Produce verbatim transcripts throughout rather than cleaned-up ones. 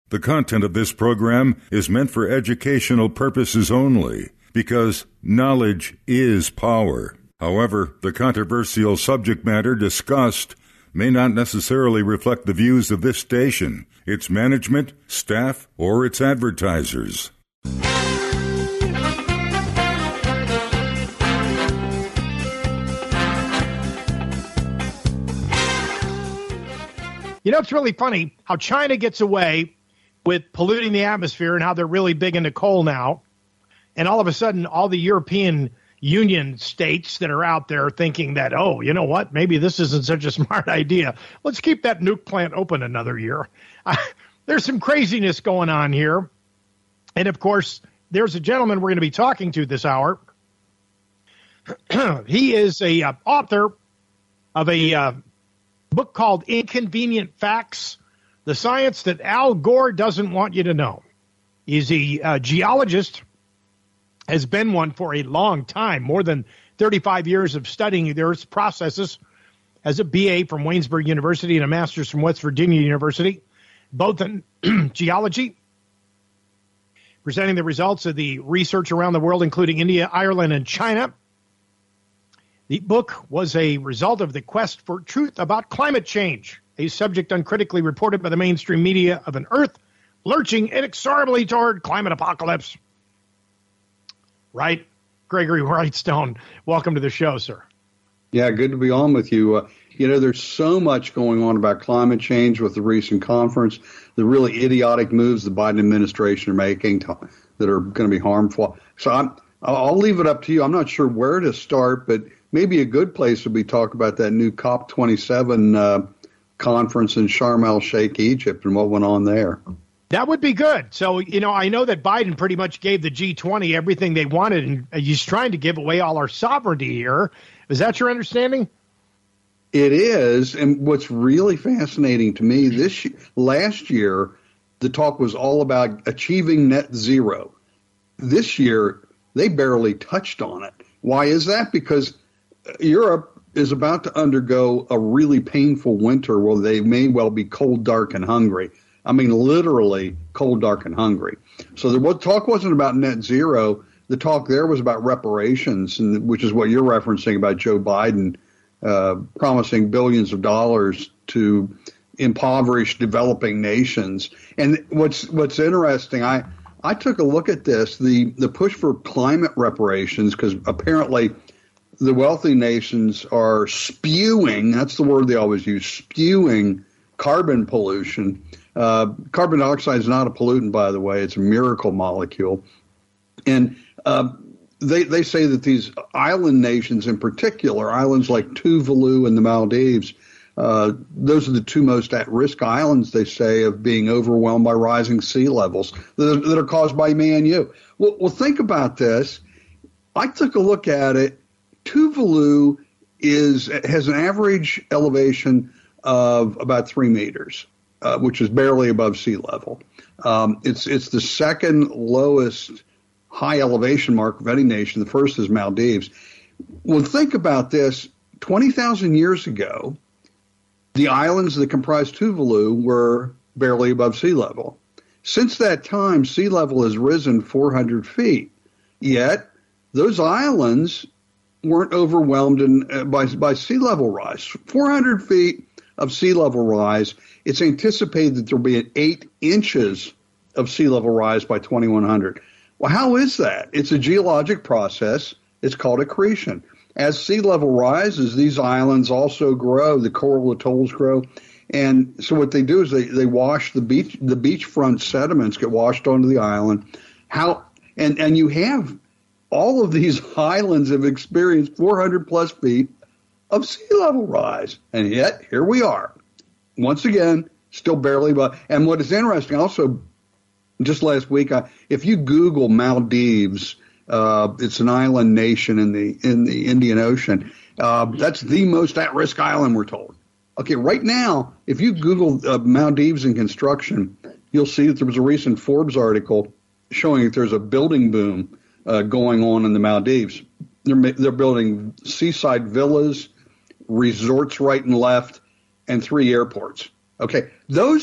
The content of this program is meant for educational purposes only, because knowledge is power. However, the controversial subject matter discussed may not necessarily reflect the views of this station, its management, staff, or its advertisers. You know, it's really funny how China gets away with polluting the atmosphere and how they're really big into coal now. And all of a sudden, all the European Union states that are out there thinking that, oh, you know what, maybe this isn't such a smart idea. Let's keep that nuke plant open another year. Uh, there's some craziness going on here. And, of course, there's a gentleman we're going to be talking to this hour. He is a uh, author of a uh, book called Inconvenient Facts, the Science That Al Gore Doesn't Want You to Know. He's a uh, geologist, has been one for a long time, more than thirty-five years of studying the Earth's processes, has a B A from Waynesburg University and a master's from West Virginia University, both in geology, presenting the results of the research around the world, including India, Ireland, and China. The book was a result of the quest for truth about climate change, a subject uncritically reported by the mainstream media of an Earth lurching inexorably toward climate apocalypse. Right? Gregory Whitestone, welcome to the show, sir. Yeah, good to be on with you. Uh, you know, there's so much going on about climate change with the recent conference, the really idiotic moves the Biden administration are making to, that are going to be harmful. So I'm, I'll leave it up to you. I'm not sure where to start, but maybe a good place would be talk about that new COP twenty-seven uh, conference in Sharm el-Sheikh, Egypt, and what went on there. That would be good. So, you know, I know that Biden pretty much gave the G twenty everything they wanted, and he's trying to give away all our sovereignty here. Is that your understanding? It is. And what's really fascinating to me, this last year, the talk was all about achieving net zero. This year, they barely touched on it. Why is that? Because Europe is about to undergo a really painful winter where they may well be cold, dark, and hungry. I mean, literally cold, dark, and hungry. So the talk wasn't about net zero. The talk there was about reparations, and which is what you're referencing about Joe Biden uh, promising billions of dollars to impoverished developing nations. And what's what's interesting, I I took a look at this, the the push for climate reparations, because apparently the wealthy nations are spewing, that's the word they always use, spewing carbon pollution. Uh, carbon dioxide is not a pollutant, by the way. It's a miracle molecule. And uh, they they say that these island nations in particular, islands like Tuvalu and the Maldives, uh, those are the two most at-risk islands, they say, of being overwhelmed by rising sea levels that are, that are caused by me and you. Well, well, think about this. I took a look at it. Tuvalu is has an average elevation of about three meters, uh, which is barely above sea level. Um, it's it's the second lowest high elevation mark of any nation. The first is Maldives. Well, think about this. twenty thousand years ago, the islands that comprise Tuvalu were barely above sea level. Since that time, sea level has risen four hundred feet. Yet, those islands weren't overwhelmed in, uh, by, by sea level rise. four hundred feet of sea level rise. It's anticipated that there will be an eight inches of sea level rise by twenty-one hundred. Well, how is that? It's a geologic process. It's called accretion. As sea level rises, these islands also grow. The coral atolls grow. And so what they do is they, they wash the beach, the beachfront sediments get washed onto the island. How and, and you have all of these islands have experienced four hundred plus feet of sea level rise. And yet, here we are. Once again, still barely above. And what is interesting also, just last week, I, if you Google Maldives, uh, it's an island nation in the in the Indian Ocean. Uh, that's the most at-risk island, we're told. Okay, right now, if you Google uh, Maldives and construction, you'll see that there was a recent Forbes article showing that there's a building boom uh, going on in the Maldives. They're, they're building seaside villas, resorts right and left, and three airports. Okay, those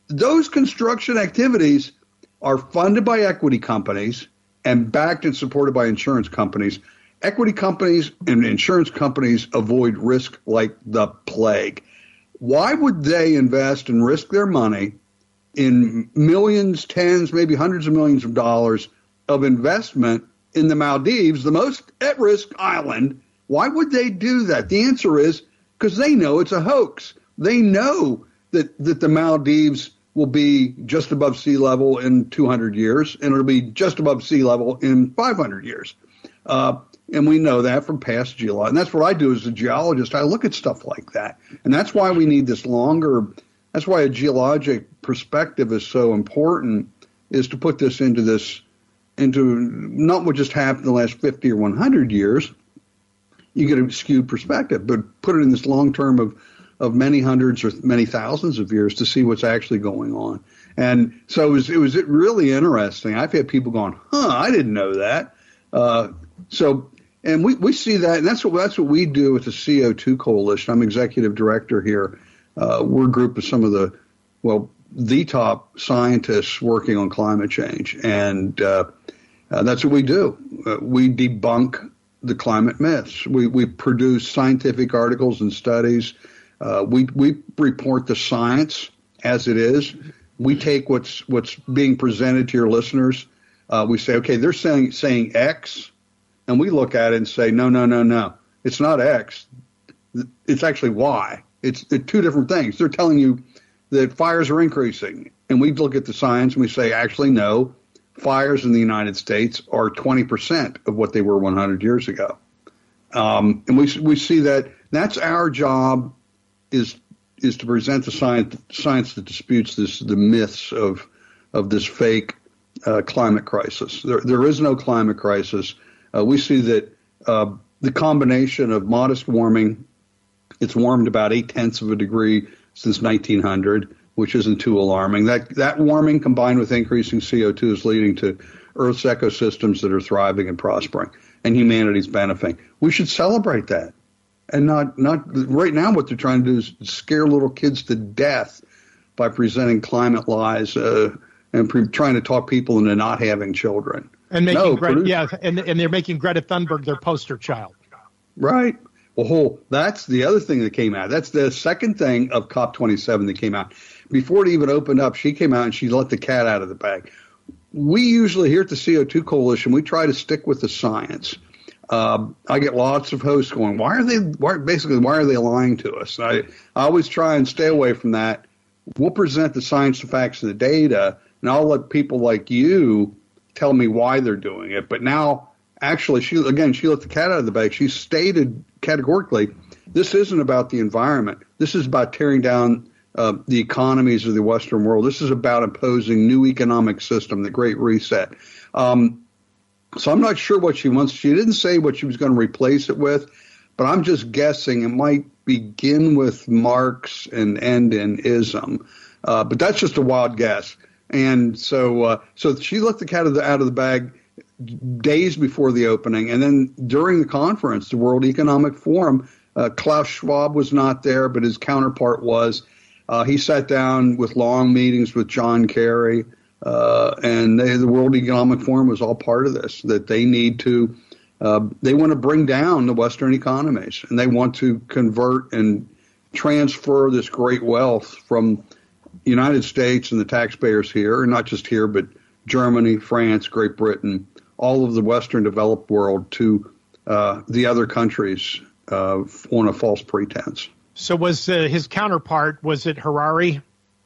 those construction activities are funded by equity companies and backed and supported by insurance companies. Equity companies and insurance companies avoid risk like the plague. Why would they invest and risk their money in millions, tens, maybe hundreds of millions of dollars of investment in the Maldives, the most at-risk island? Why would they do that? The answer is because they know it's a hoax. They know that, that the Maldives will be just above sea level in two hundred years, and it'll be just above sea level in five hundred years. Uh, and we know that from past geology. And that's what I do as a geologist. I look at stuff like that. And that's why we need this longer, that's why a geologic perspective is so important, is to put this into this, into not what just happened in the last fifty or one hundred years. You get a skewed perspective, but put it in this long term of of many hundreds or many thousands of years to see what's actually going on. And so it was, it was really interesting. I've had people going, huh, I didn't know that. Uh, so, and we, we see that, and that's what, that's what we do with the C O two Coalition. I'm executive director here. Uh, we're a group of some of the, well, the top scientists working on climate change. And uh, uh, that's what we do. Uh, we debunk the climate myths. We, we produce scientific articles and studies. Uh, we we report the science as it is. We take what's what's being presented to your listeners. Uh, we say, okay, they're saying saying X, and we look at it and say, no, no, no, no, it's not X. It's actually Y. It's, it's two different things. They're telling you that fires are increasing, and we look at the science and we say, actually, no, fires in the United States are twenty percent of what they were one hundred years ago. Um, and we we see that that's our job. Is is to present the science science that disputes this the myths of of this fake uh, climate crisis. There there is no climate crisis. Uh, we see that uh, the combination of modest warming, it's warmed about eight tenths of a degree since nineteen hundred, which isn't too alarming. That that warming combined with increasing C O two is leading to Earth's ecosystems that are thriving and prospering, and humanity's benefiting. We should celebrate that. And not, not right now what they're trying to do is scare little kids to death by presenting climate lies uh, and pre- trying to talk people into not having children. And making no, Greta, yeah, and, and they're making Greta Thunberg their poster child. Right. Well, that's the other thing that came out. That's the second thing of COP twenty-seven that came out. Before it even opened up, she came out and she let the cat out of the bag. We usually here at the C O two Coalition, we try to stick with the science. Uh, I get lots of hosts going, why are they, why, basically, why are they lying to us? I, I always try and stay away from that. We'll present the science, the facts, and the data, and I'll let people like you tell me why they're doing it. But now, actually, she again, she let the cat out of the bag. She stated categorically, this isn't about the environment. This is about tearing down uh, the economies of the Western world. This is about imposing new economic system, the Great Reset. Um, So I'm not sure what she wants. She didn't say what she was going to replace it with, but I'm just guessing it might begin with Marx and end in ism. Uh, but that's just a wild guess. And so, uh, so she let the cat out of the, out of the bag days before the opening, and then during the conference, the World Economic Forum, uh, Klaus Schwab was not there, but his counterpart was. Uh, he sat down with long meetings with John Kerry. Uh, and they, the World Economic Forum was all part of this, that they need to, uh, they want to bring down the Western economies, and they want to convert and transfer this great wealth from the United States and the taxpayers here, and not just here, but Germany, France, Great Britain, all of the Western developed world to uh, the other countries uh, on a false pretense. So was uh, his counterpart, was it Harari?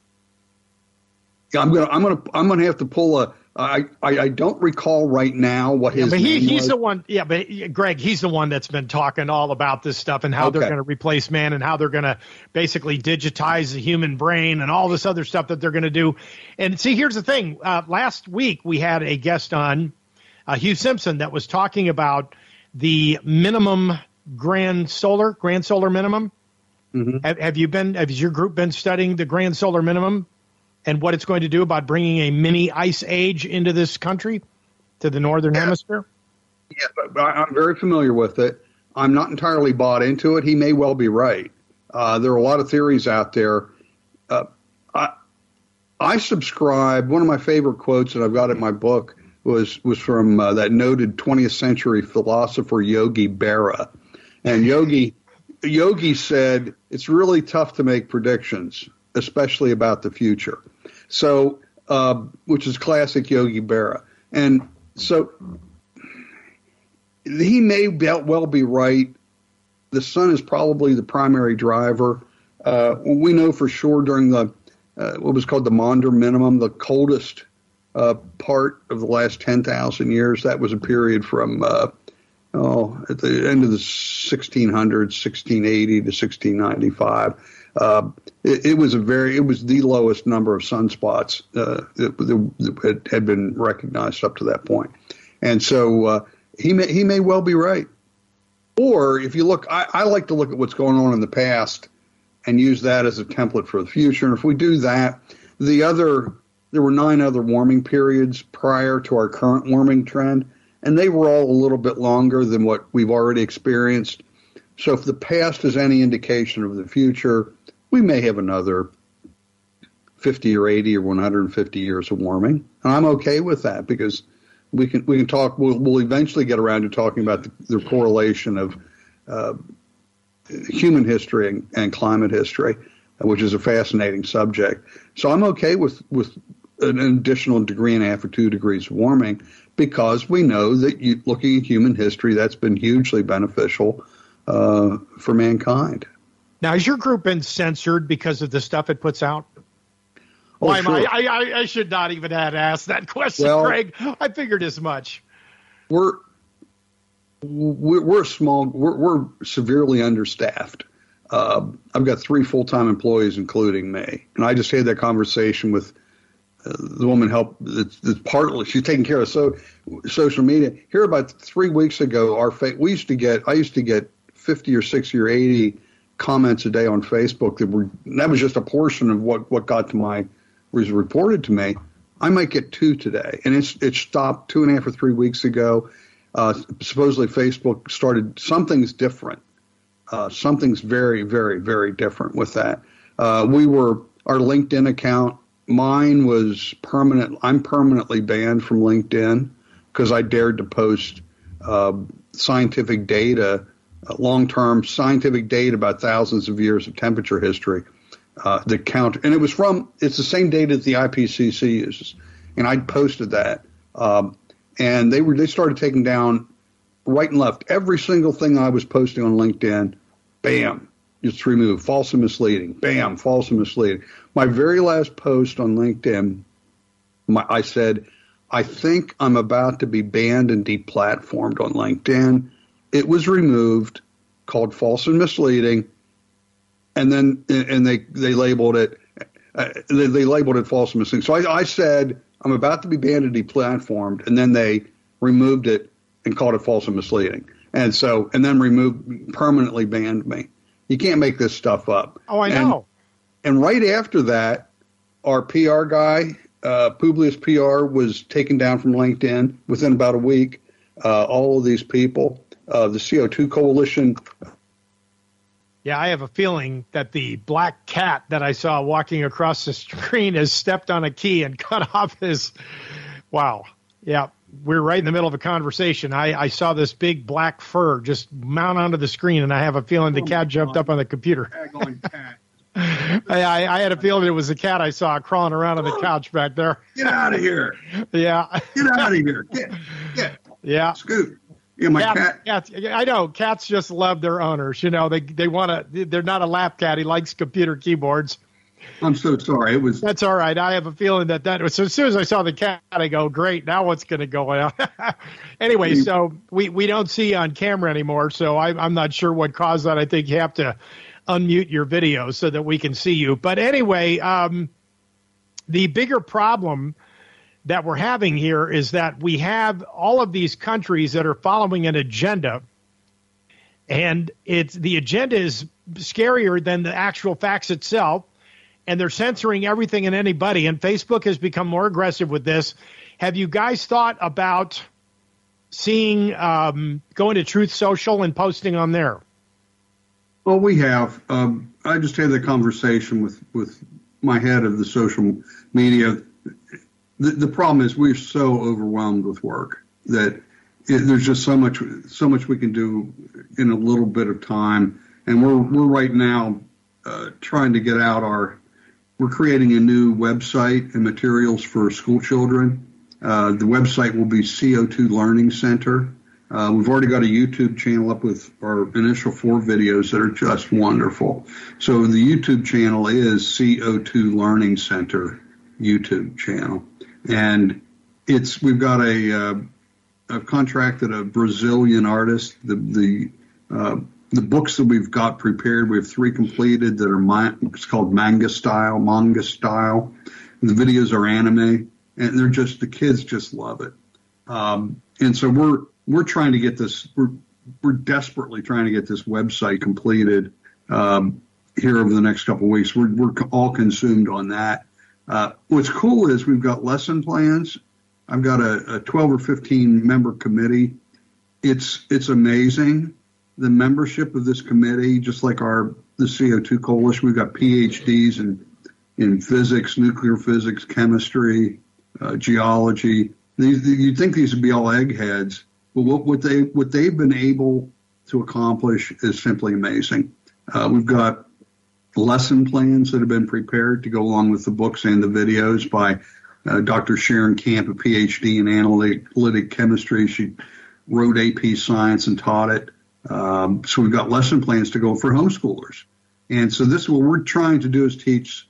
I'm gonna, I'm gonna, I'm gonna have to pull a. I, I, I don't recall right now what his yeah, but he, name he's was. the one. Yeah, but Greg, he's the one that's been talking all about this stuff and how Okay. they're going to replace man and how they're going to basically digitize the human brain and all this other stuff that they're going to do. And see, here's the thing. Uh, last week we had a guest on, uh, Hugh Simpson, that was talking about the minimum grand solar, grand solar minimum. Mm-hmm. Have, have you been? Has your group been studying the grand solar minimum? And what it's going to do about bringing a mini ice age into this country, to the northern yeah. hemisphere? Yeah, but I'm very familiar with it. I'm not entirely bought into it. He may well be right. Uh, there are a lot of theories out there. Uh, I, I subscribe. One of my favorite quotes that I've got in my book was was from uh, that noted twentieth century philosopher Yogi Berra, and Yogi Yogi said it's really tough to make predictions, especially about the future. So, uh, which is classic Yogi Berra, and so he may well be right. The sun is probably the primary driver. Uh, we know for sure during the uh, what was called the Maunder minimum, the coldest uh, part of the last ten thousand years, that was a period from uh, oh at the end of the sixteen hundreds, sixteen eighty to sixteen ninety-five. Uh, it, it was a very it was the lowest number of sunspots uh, that, that had been recognized up to that point, and so uh, he may he may well be right. Or if you look, I, I like to look at what's going on in the past and use that as a template for the future. And if we do that, the other, there were nine other warming periods prior to our current warming trend, and they were all a little bit longer than what we've already experienced. So if the past is any indication of the future, we may have another fifty or eighty or one hundred fifty years of warming. And I'm okay with that because we can we can talk. We'll, we'll eventually get around to talking about the, the correlation of uh, human history and, and climate history, which is a fascinating subject. So I'm okay with with an additional degree and a half or two degrees of warming because we know that you, looking at human history, that's been hugely beneficial uh, for mankind. Now, has your group been censored because of the stuff it puts out? Oh, Why sure. am I, I, I should not even have asked that question, well, Craig. I figured as much. We're we're, we're small. We're, we're severely understaffed. Uh, I've got three full-time employees, including me, and I just had that conversation with uh, the woman help. That's, that's partly she's taking care of so social media. Here, about three weeks ago, our fa- we used to get. I used to get fifty or sixty or eighty comments a day on Facebook that were. That was just a portion of what what got to my. Was reported to me. I might get two today, and it's it stopped two and a half or three weeks ago. Uh, supposedly, Facebook started something's different. Uh, something's very, very, very different with that. Uh, we were our LinkedIn account. Mine was permanent. I'm permanently banned from LinkedIn because I dared to post uh, scientific data, uh, long-term scientific data about thousands of years of temperature history. Uh, the count, and it was from, it's the same data that the I P C C uses. And I posted that. Um, and they were, they started taking down right and left. Every single thing I was posting on LinkedIn, bam, just removed. False and misleading. Bam, false and misleading. My very last post on LinkedIn, my, I said, I think I'm about to be banned and deplatformed on LinkedIn. It was removed, called false and misleading. And then, and they, they labeled it, uh, they, they labeled it false and misleading. So I, I said, I'm about to be banned and deplatformed. And then they removed it and called it false and misleading. And so, and then removed, permanently banned me. You can't make this stuff up. Oh, I and, know. And right after that, our P R guy, uh, Publius P R, was taken down from LinkedIn within about a week. Uh, all of these people, uh, the C O two Coalition. Yeah, I have a feeling that the black cat that I saw walking across the screen has stepped on a key and cut off his. Wow. Yeah, we're right in the middle of a conversation. I, I saw this big black fur just mount onto the screen, and I have a feeling the Oh cat jumped God. up on the computer. Cat. I, I, I had a feeling it was the cat I saw crawling around on the couch back there. Get out of here. Yeah. Get out of here. Get, get. Yeah. Scoot. Yeah, my cat. Cats, cats, I know cats just love their owners. You know, they they want to. They're not a lap cat. He likes computer keyboards. I'm so sorry. It was. That's all right. I have a feeling that that was. So as soon as I saw the cat, I go, great. Now what's going to go on? Anyway, so we, we don't see on camera anymore. So I, I'm not sure what caused that. I think you have to unmute your video so that we can see you. But anyway, um, the bigger problem that we're having here is that we have all of these countries that are following an agenda, and it's the agenda is scarier than the actual facts itself, and they're censoring everything and anybody, and Facebook has become more aggressive with this. Have you guys thought about seeing um, going to Truth Social and posting on there? Well, we have. Um, I just had the conversation with, with my head of the social media. The, the problem is we're so overwhelmed with work that it, there's just so much so much we can do in a little bit of time. And we're we're right now uh, trying to get out our. We're creating a new website and materials for school children. Uh, the website will be C O two Learning Center. Uh, we've already got a YouTube channel up with our initial four videos that are just wonderful. So the YouTube channel is C O two Learning Center YouTube channel, and it's we've got a uh, I've contracted a Brazilian artist. The the uh, the books that we've got prepared, we have three completed that are my, it's called manga style, manga style. The videos are anime, and they're just the kids just love it. Um, and so we're we're trying to get this. We're we're desperately trying to get this website completed um, here over the next couple of weeks. We're we're all consumed on that. Uh, what's cool is we've got lesson plans. I've got a, a twelve or fifteen member committee. It's it's amazing. The membership of this committee, just like our the C O two Coalition, we've got P H Ds in in physics, nuclear physics, chemistry, uh, geology. These, you'd think these would be all eggheads, but what, what they what they've been able to accomplish is simply amazing. Uh, we've got lesson plans that have been prepared to go along with the books and the videos by uh, Doctor Sharon Camp, a P H D in analytic chemistry. She wrote A P Science and taught it. Um, so we've got lesson plans to go for homeschoolers. And so this is what we're trying to do is teach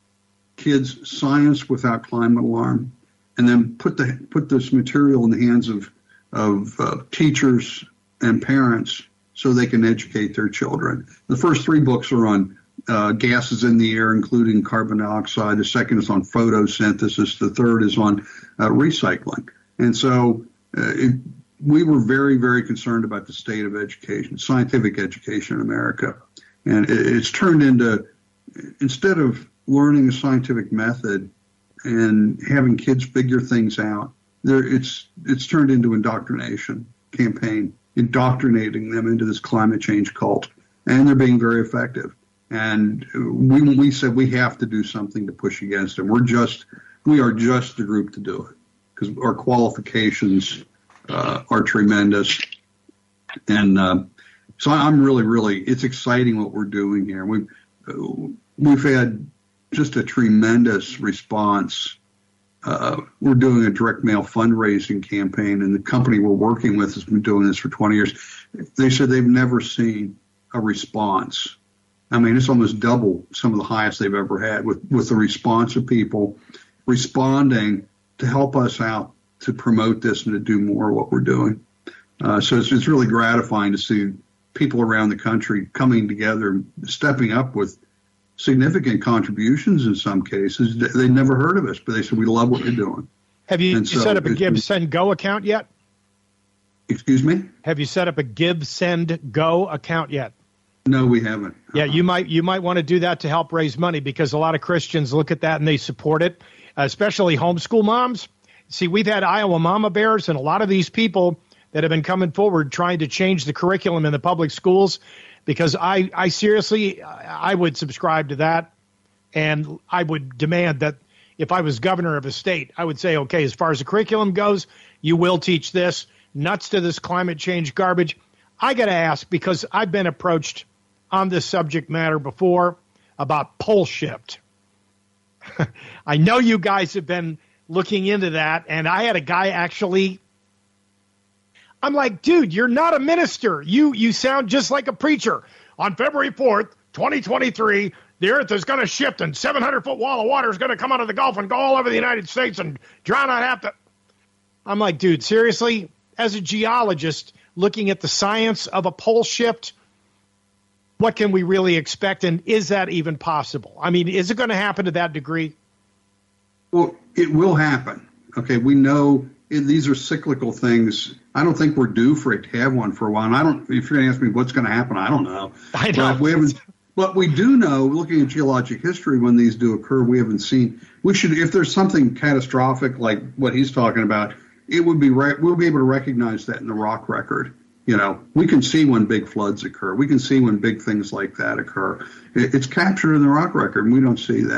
kids science without climate alarm, and then put the put this material in the hands of of uh, teachers and parents so they can educate their children. The first three books are on uh, gases in the air, including carbon dioxide. The second is on photosynthesis. The third is on uh, recycling. And so uh, it, we were very, very concerned about the state of education, scientific education in America. And it, it's turned into, instead of learning a scientific method and having kids figure things out, there it's it's turned into indoctrination campaign, indoctrinating them into this climate change cult. And they're being very effective. And we, we said we have to do something to push against them. We're just, we are just the group to do it because our qualifications Uh, are tremendous. And uh, so I'm really, really, it's exciting what we're doing here. We've, uh, we've had just a tremendous response. Uh, we're doing a direct mail fundraising campaign, and the company we're working with has been doing this for twenty years. They said they've never seen a response. I mean, it's almost double some of the highest they've ever had with, with the response of people responding to help us out to promote this and to do more of what we're doing. Uh, so it's, it's really gratifying to see people around the country coming together, stepping up with significant contributions in some cases. They never heard of us, but they said, we love what you're doing. Have you, you so set up a Give, Send, Go account yet? Excuse me? Have you set up a Give, Send, Go account yet? No, we haven't. Yeah, you might you might want to do that to help raise money because a lot of Christians look at that and they support it, especially homeschool moms. See, we've had Iowa Mama Bears and a lot of these people that have been coming forward trying to change the curriculum in the public schools because I, I seriously, I would subscribe to that. And I would demand that if I was governor of a state, I would say, okay, as far as the curriculum goes, you will teach this. Nuts to this climate change garbage. I got to ask because I've been approached on this subject matter before about pole shift. I know you guys have been looking into that, and I had a guy actually, I'm like, dude, you're not a minister. You you sound just like a preacher. On February fourth, twenty twenty-three, the earth is going to shift, and seven hundred foot wall of water is going to come out of the Gulf and go all over the United States and drown out half the... I'm like, dude, seriously? As a geologist looking at the science of a pole shift, what can we really expect, and is that even possible? I mean, is it going to happen to that degree? Well, it will happen. Okay, we know it, these are cyclical things. I don't think we're due for it to have one for a while. And I don't. If you're going to ask me what's going to happen, I don't know. I know. But we haven't. But we do know, looking at geologic history, when these do occur, we haven't seen. We should, if there's something catastrophic like what he's talking about, it would be right. We'll be able to recognize that in the rock record. You know, we can see when big floods occur. We can see when big things like that occur. It, it's captured in the rock record, and we don't see that.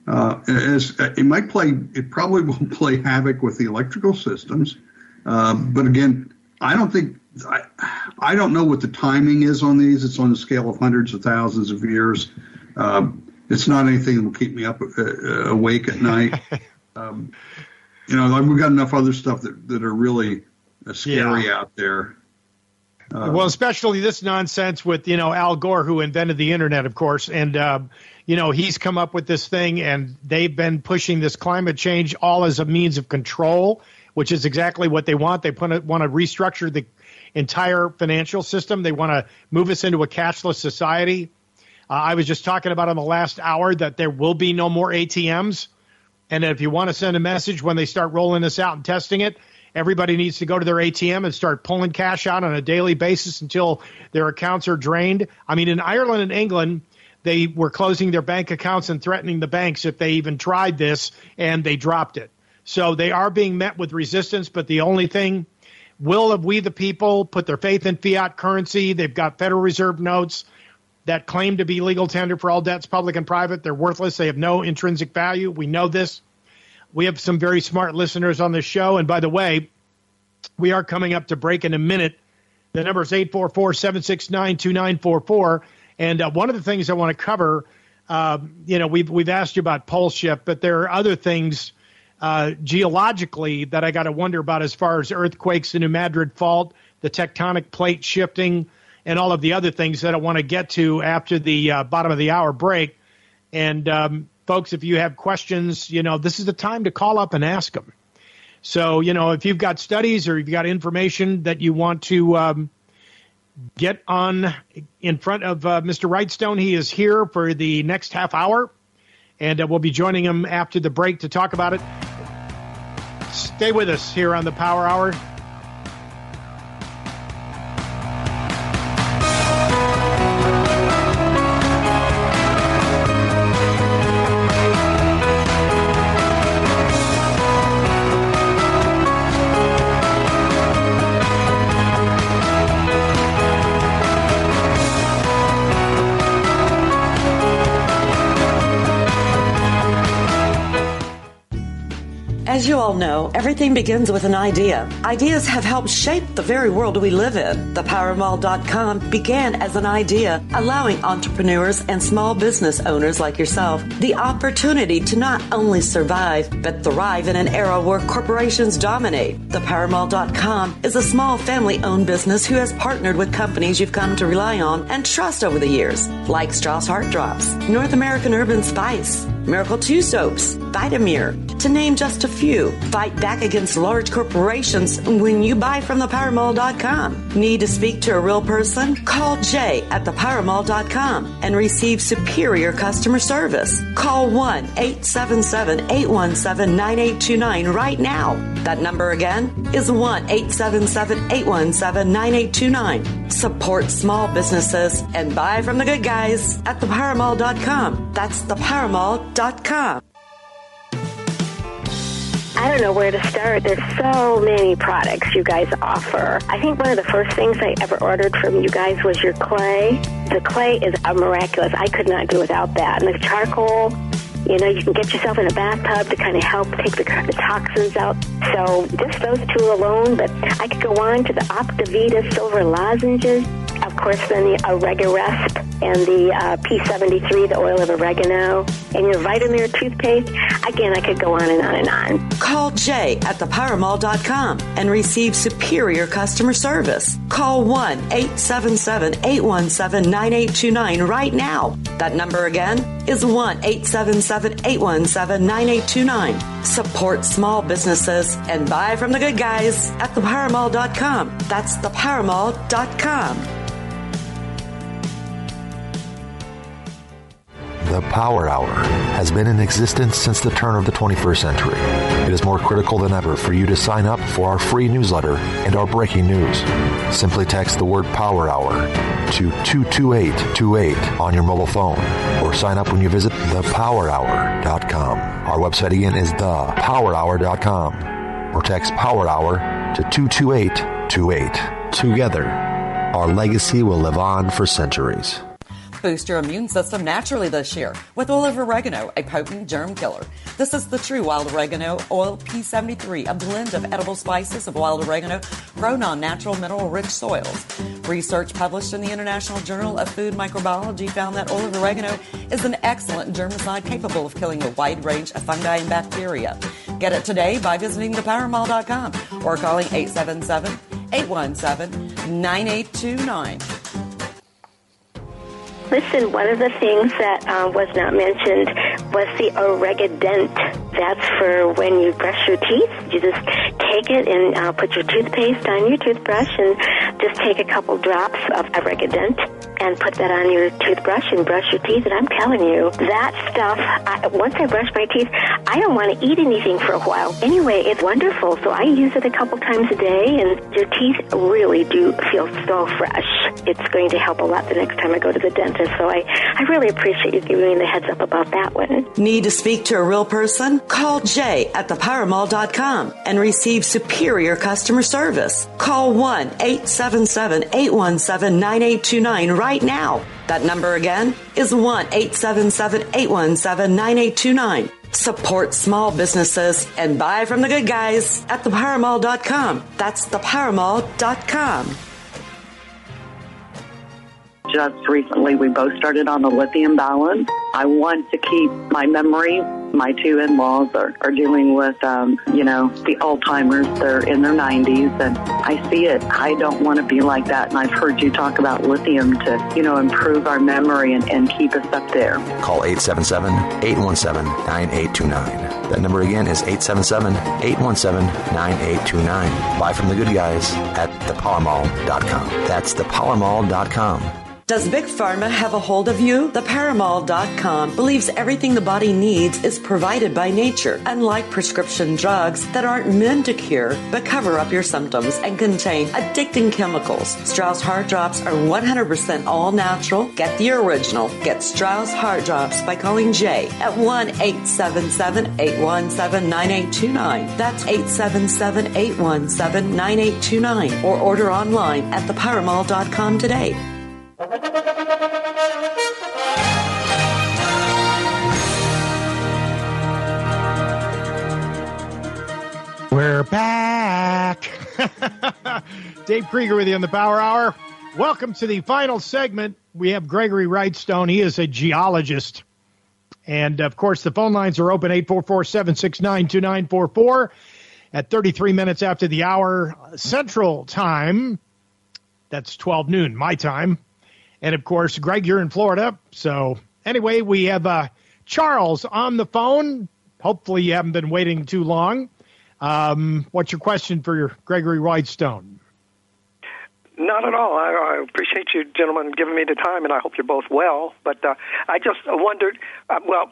uh, as it might play, it probably will play havoc with the electrical systems. Uh, but again, I don't think, I, I don't know what the timing is on these. It's on the scale of hundreds of thousands of years. Um, it's not anything that will keep me up uh, awake at night. um, you know, like we've got enough other stuff that, that are really uh, scary yeah. out there. Uh, well, especially this nonsense with, you know, Al Gore, who invented the internet, of course. And, uh, you know, he's come up with this thing, and they've been pushing this climate change all as a means of control, which is exactly what they want. They want to, want to restructure the entire financial system. They want to move us into a cashless society. Uh, I was just talking about in the last hour that there will be no more A T Ms. And if you want to send a message when they start rolling this out and testing it, everybody needs to go to their A T M and start pulling cash out on a daily basis until their accounts are drained. I mean, in Ireland and England, they were closing their bank accounts and threatening the banks if they even tried this, and they dropped it. So they are being met with resistance, but the only thing, will we the people put their faith in fiat currency? They've got Federal Reserve notes that claim to be legal tender for all debts, public and private. They're worthless. They have no intrinsic value. We know this. We have some very smart listeners on this show. And by the way, we are coming up to break in a minute. The number is eight four four, seven six nine, two nine four four. And uh, one of the things I want to cover, uh, you know, we've, we've asked you about pole shift, but there are other things uh, geologically that I got to wonder about as far as earthquakes, the New Madrid Fault, the tectonic plate shifting, and all of the other things that I want to get to after the uh, bottom of the hour break. And, um, folks, if you have questions, you know, this is the time to call up and ask them. So, you know, if you've got studies or you've got information that you want to um, get on in front of uh, Mister Wrightstone, he is here for the next half hour, and uh, we'll be joining him after the break to talk about it. Stay with us here on the Power Hour. As you all know, everything begins with an idea. Ideas have helped shape the very world we live in. The power mall dot com began as an idea, allowing entrepreneurs and small business owners like yourself the opportunity to not only survive, but thrive in an era where corporations dominate. The power mall dot com is a small family-owned business who has partnered with companies you've come to rely on and trust over the years, like Strauss Heart Drops, North American Urban Spice, Miracle two Soaps, Vitamir, to name just a few. Fight back against large corporations when you buy from the power mall dot com. Need to speak to a real person? Call Jay at the power mall dot com and receive superior customer service. Call one eight seven seven, eight one seven, nine eight two nine right now. That number again is one eight seven seven, eight one seven, nine eight two nine. Support small businesses and buy from the good guys at the power mall dot com. That's the power mall dot com. I don't know where to start. There's so many products you guys offer. I think one of the first things I ever ordered from you guys was your clay. The clay is a miraculous. I could not do without that. And the charcoal, you know, you can get yourself in a bathtub to kind of help take the, the toxins out. So just those two alone, but I could go on to the Optivita silver lozenges. Of course, then the Oregaresp and the uh, P seventy-three, the oil of oregano, and your Vitamir toothpaste. Again, I could go on and on and on. Call Jay at the power mall dot com and receive superior customer service. Call one eight seven seven, eight one seven, nine eight two nine right now. That number again is one eight seven seven, eight one seven, nine eight two nine. Support small businesses and buy from the good guys at the power mall dot com. That's the power mall dot com. The Power Hour has been in existence since the turn of the twenty-first century. It is more critical than ever for you to sign up for our free newsletter and our breaking news. Simply text the word Power Hour to two two eight two eight on your mobile phone or sign up when you visit the power hour dot com. Our website again is the power hour dot com or text Power Hour to two two eight two eight. Together, our legacy will live on for centuries. Boost your immune system naturally this year with oil of oregano, a potent germ killer. This is the true wild oregano oil P seventy-three, a blend of edible spices of wild oregano grown on natural mineral-rich soils. Research published in the International Journal of Food Microbiology found that oil of oregano is an excellent germicide capable of killing a wide range of fungi and bacteria. Get it today by visiting the power mall dot com or calling eight seven seven, eight one seven, nine eight two nine. Listen, one of the things that uh, was not mentioned was the Oregadent. That's for when you brush your teeth. You just take it and uh, put your toothpaste on your toothbrush and just take a couple drops of Oregadent and put that on your toothbrush and brush your teeth. And I'm telling you, that stuff, I, once I brush my teeth, I don't want to eat anything for a while. Anyway, it's wonderful. So I use it a couple times a day, and your teeth really do feel so fresh. It's going to help a lot the next time I go to the dentist. So I, I really appreciate you giving me the heads up about that one. Need to speak to a real person? Call Jay at the power mall dot com and receive superior customer service. Call one eight seven seven, eight one seven, nine eight two nine right now. That number again is one eight seven seven, eight one seven, nine eight two nine. Support small businesses and buy from the good guys at the power mall dot com. That's the power mall dot com. Just recently, we both started on the lithium balance. I want to keep my memory. My two in-laws are, are dealing with, um, you know, the Alzheimer's. They're in their nineties, and I see it. I don't want to be like that, and I've heard you talk about lithium to, you know, improve our memory and, and keep us up there. Call eight seven seven, eight one seven, nine eight two nine. That number again is eight seven seven, eight one seven, nine eight two nine. Buy from the good guys at the power mall dot com. That's the power mall dot com. Does Big Pharma have a hold of you? The power mall dot com believes everything the body needs is provided by nature, unlike prescription drugs that aren't meant to cure but cover up your symptoms and contain addicting chemicals. Strauss Heart Drops are one hundred percent all natural. Get the original. Get Strauss Heart Drops by calling Jay at one eight seven seven, eight one seven, nine eight two nine. That's eight seven seven, eight one seven, nine eight two nine. Or order online at the power mall dot com today. We're back. Dave Krieger with you on the Power Hour. Welcome to the final segment. We have Gregory Wrightstone. He is a geologist. And, of course, the phone lines are open, eight four four, seven six nine, two nine four four. At thirty-three minutes after the hour Central Time. That's twelve noon, my time. And, of course, Greg, you're in Florida. So, anyway, we have uh, Charles on the phone. Hopefully you haven't been waiting too long. Um, what's your question for your Gregory Wrightstone? Not at all. I, I appreciate you gentlemen giving me the time, and I hope you're both well. But uh, I just wondered, uh, well,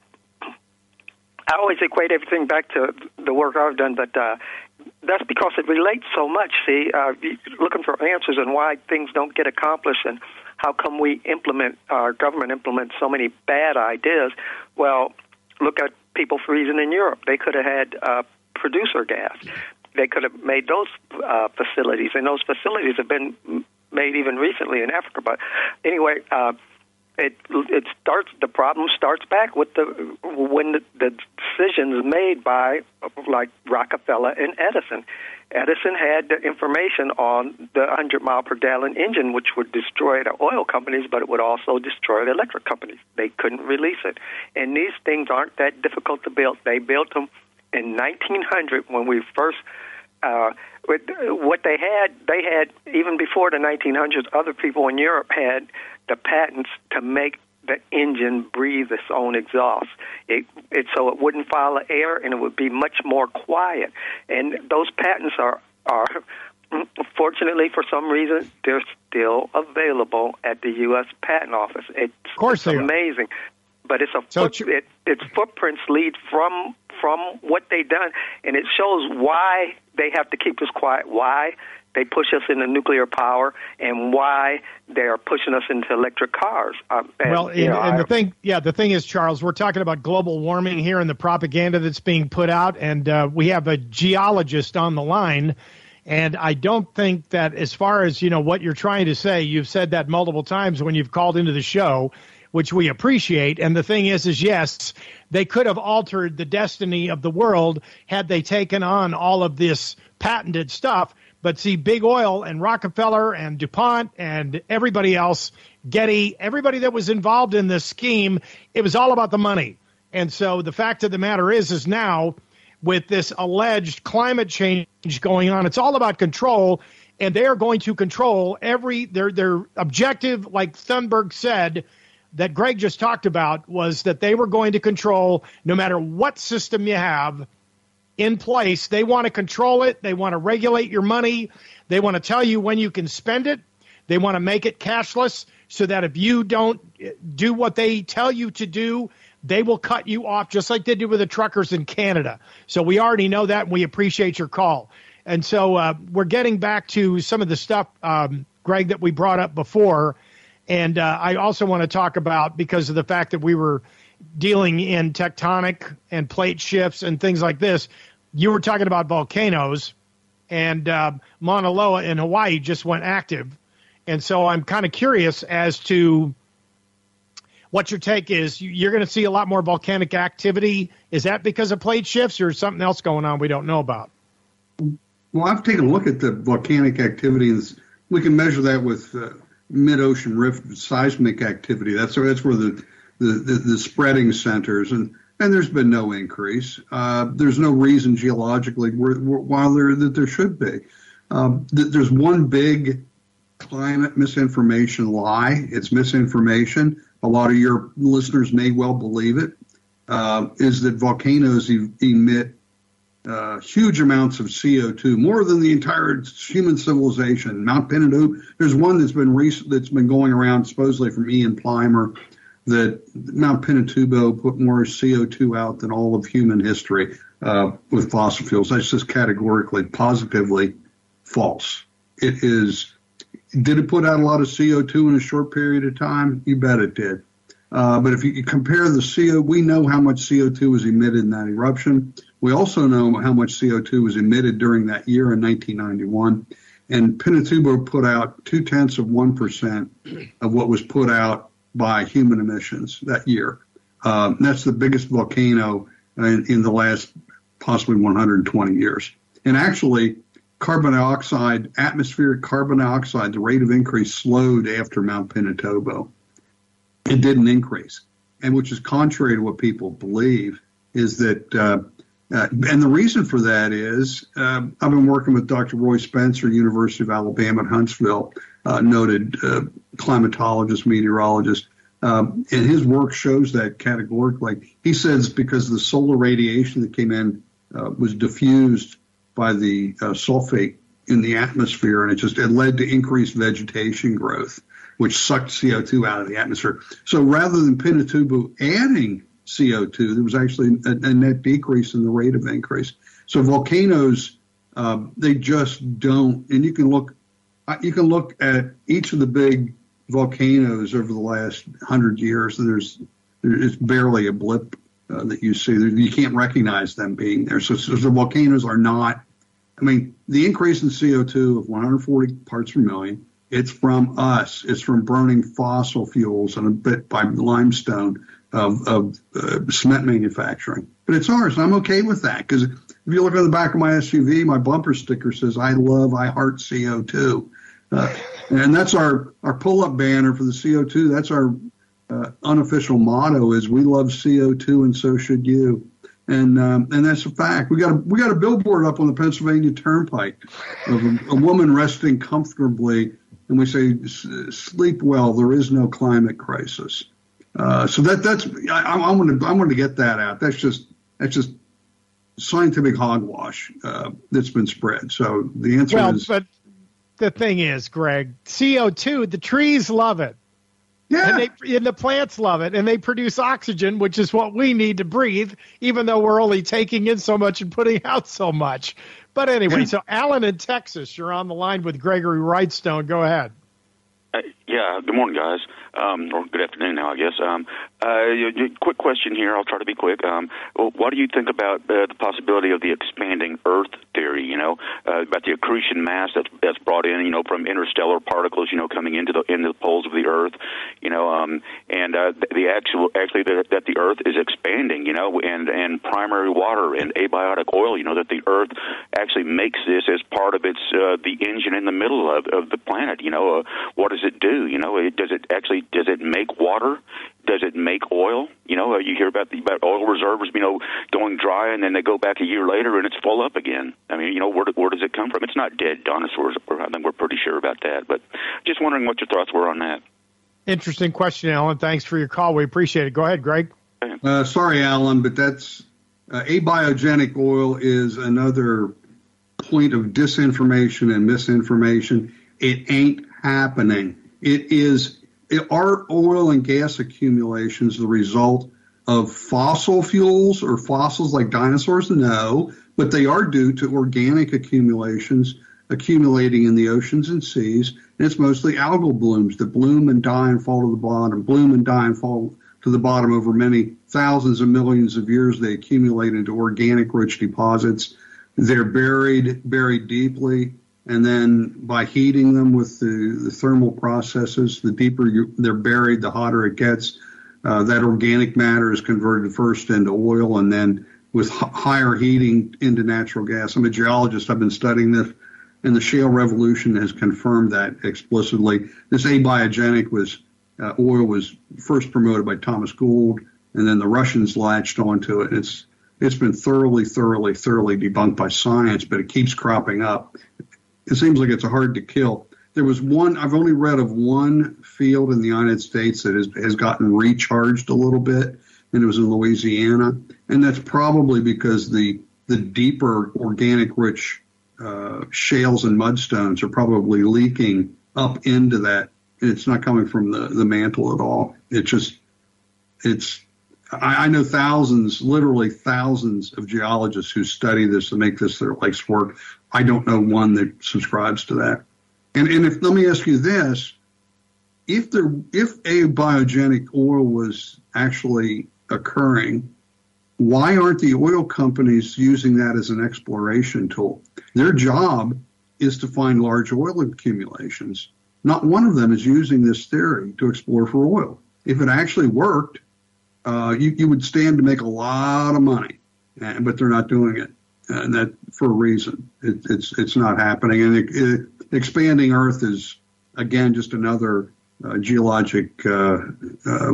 I always equate everything back to the work I've done, but uh, that's because it relates so much. See, uh, looking for answers and why things don't get accomplished and how come we implement, our government implements so many bad ideas. Well, look at people freezing in Europe. They could have had uh, producer gas. They could have made those uh, facilities, and those facilities have been made even recently in Africa. But anyway, uh, it it starts. The problem starts back with the when the, the decisions made by like Rockefeller and Edison. Edison had the information on the one hundred mile per gallon engine, which would destroy the oil companies, but it would also destroy the electric companies. They couldn't release it. And these things aren't that difficult to build. They built them in nineteen hundred when we first, uh, what they had, they had, even before the nineteen hundreds, other people in Europe had the patents to make the engine breathe its own exhaust. It, it so it wouldn't foul the air and it would be much more quiet. And those patents are, are fortunately, for some reason, they're still available at the U S Patent Office. It's, of course it's they amazing. Are. But it's a so foot, it, its footprints lead from from what they've done, and it shows why they have to keep us quiet, why they push us into nuclear power, and why they are pushing us into electric cars. Um, and, well, and, you know, and I, the thing, yeah, the thing is, Charles, we're talking about global warming here and the propaganda that's being put out, and uh, we have a geologist on the line, And I don't think that as far as, you know, what you're trying to say, you've said that multiple times when you've called into the show, which we appreciate. And the thing is, is yes, they could have altered the destiny of the world had they taken on all of this patented stuff. But see, Big Oil and Rockefeller and DuPont and everybody else, Getty, everybody that was involved in this scheme, it was all about the money. And so the fact of the matter is, is now with this alleged climate change going on, it's all about control, and they are going to control every, their, their objective, like Thunberg said, that Greg just talked about, was that they were going to control no matter what system you have in place. They want to control it. They want to regulate your money. They want to tell you when you can spend it. They want to make it cashless so that if you don't do what they tell you to do, they will cut you off, just like they did with the truckers in Canada. So we already know that, and we appreciate your call. And so uh, we're getting back to some of the stuff, um, Greg, that we brought up before. And uh, I also want to talk about, because of the fact that we were dealing in tectonic and plate shifts and things like this, you were talking about volcanoes, and uh, Mauna Loa in Hawaii just went active. And so I'm kind of curious as to what your take is. You're going to see a lot more volcanic activity. Is that because of plate shifts, or something else going on we don't know about? Well, I've taken a look at the volcanic activity, and we can measure that with uh, mid-ocean rift seismic activity. That's that's where the the, the, the spreading centers, and, and there's been no increase. Uh, there's no reason geologically where, where, while there that there should be. Um, th- there's one big climate misinformation lie. It's misinformation. A lot of your listeners may well believe it, uh, is that volcanoes e- emit uh, huge amounts of C O two, more than the entire human civilization. Mount Pinatubo, there's one that's been recent, that's been going around supposedly from Ian Plimer, that Mount Pinatubo put more C O two out than all of human history uh, with fossil fuels. That's just categorically, positively false. It is. Did it put out a lot of C O two in a short period of time? You bet it did. Uh, but if you compare the C O, we know how much C O two was emitted in that eruption. We also know how much C O two was emitted during that year in nineteen ninety-one. And Pinatubo put out two tenths of one percent of what was put out by human emissions that year. Um, that's the biggest volcano in, in the last possibly one hundred twenty years. And actually, carbon dioxide, atmospheric carbon dioxide, the rate of increase slowed after Mount Pinatubo. It didn't increase, and which is contrary to what people believe, is that, uh, uh, and the reason for that is, uh, I've been working with Doctor Roy Spencer, University of Alabama at Huntsville, uh, noted uh, climatologist, meteorologist, um, and his work shows that categorically. He says because the solar radiation that came in uh, was diffused by the uh, sulfate in the atmosphere, and it just it led to increased vegetation growth, which sucked C O two out of the atmosphere. So rather than Pinatubo adding C O two, there was actually a, a net decrease in the rate of increase. So volcanoes, uh, they just don't. And you can look, you can look at each of the big volcanoes over the last hundred years. And there's, it's barely a blip uh, that you see. You can't recognize them being there. So, so the volcanoes are not. I mean, the increase in C O two of one hundred forty parts per million. It's from us. It's from burning fossil fuels and a bit by limestone of, of uh, cement manufacturing. But it's ours. I'm okay with that, because if you look on the back of my S U V, my bumper sticker says, I love, I heart C O two. Uh, and that's our, our pull-up banner for the C O two. That's our uh, unofficial motto is we love C O two and so should you. And um, and that's a fact. We got a, we got a billboard up on the Pennsylvania Turnpike of a, a woman resting comfortably, and we say, sleep well, there is no climate crisis. Uh, so that that's I, I want to I want to get that out. That's just that's just scientific hogwash uh, that's been spread. So the answer well, is. But the thing is, Greg, C O two, the trees love it. Yeah. And, they, and the plants love it, and they produce oxygen, which is what we need to breathe, even though we're only taking in so much and putting out so much. But anyway, so Alan in Texas, you're on the line with Gregory Wrightstone. Go ahead. Uh, yeah, good morning, guys, um, or good afternoon now, I guess. Um, uh, quick question here. I'll try to be quick. Um, what do you think about uh, the possibility of the expanding Earth theory? you know, uh, about the accretion mass that's, that's brought in, you know, from interstellar particles, you know, coming into the into the poles of the Earth, you know, um, and uh, the actual actually the, that the Earth is expanding, you know, and and primary water and abiotic oil, you know, that the Earth actually makes this as part of its uh, the engine in the middle of, of the planet. You know, uh, what does it do? You know, it, does it actually does it make water? Does it make oil? You know, uh, you hear about the about oil reserves, you know, going dry, and then they go back a year later and it's full up again. I mean, you know, where where does it come from? It's not dead dinosaurs. I think we're pretty sure about that. But just wondering what your thoughts were on that. Interesting question, Alan. Thanks for your call. We appreciate it. Go ahead, Greg. Uh, sorry, Alan, but that's uh, abiogenic oil is another point of disinformation and misinformation. It ain't happening. It is. Are oil and gas accumulations the result of fossil fuels or fossils like dinosaurs? No, but they are due to organic accumulations accumulating in the oceans and seas. And it's mostly algal blooms that bloom and die and fall to the bottom, bloom and die and fall to the bottom over many thousands of millions of years. They accumulate into organic rich deposits. They're buried, buried deeply. And then by heating them with the, the thermal processes, the deeper you, they're buried, the hotter it gets. Uh, that organic matter is converted first into oil and then with h- higher heating into natural gas. I'm a geologist. I've been studying this, and the shale revolution has confirmed that explicitly. This abiogenic was uh, oil was first promoted by Thomas Gould, and then the Russians latched onto it. It's it's been thoroughly, thoroughly, thoroughly debunked by science, but it keeps cropping up. It seems like it's hard to kill. There was one, I've only read of one field in the United States that has, has gotten recharged a little bit, and it was in Louisiana. And that's probably because the the deeper organic rich uh, shales and mudstones are probably leaking up into that. It's not coming from the, the mantle at all. It just, it's, I, I know thousands, literally thousands of geologists who study this and make this their life's work. I don't know one that subscribes to that. And and if let me ask you this, if there if abiogenic oil was actually occurring, why aren't the oil companies using that as an exploration tool? Their job is to find large oil accumulations. Not one of them is using this theory to explore for oil. If it actually worked, uh, you, you would stand to make a lot of money, but they're not doing it. And that for a reason. It, it's it's not happening. And it, it, expanding Earth is, again, just another uh, geologic. Uh, uh,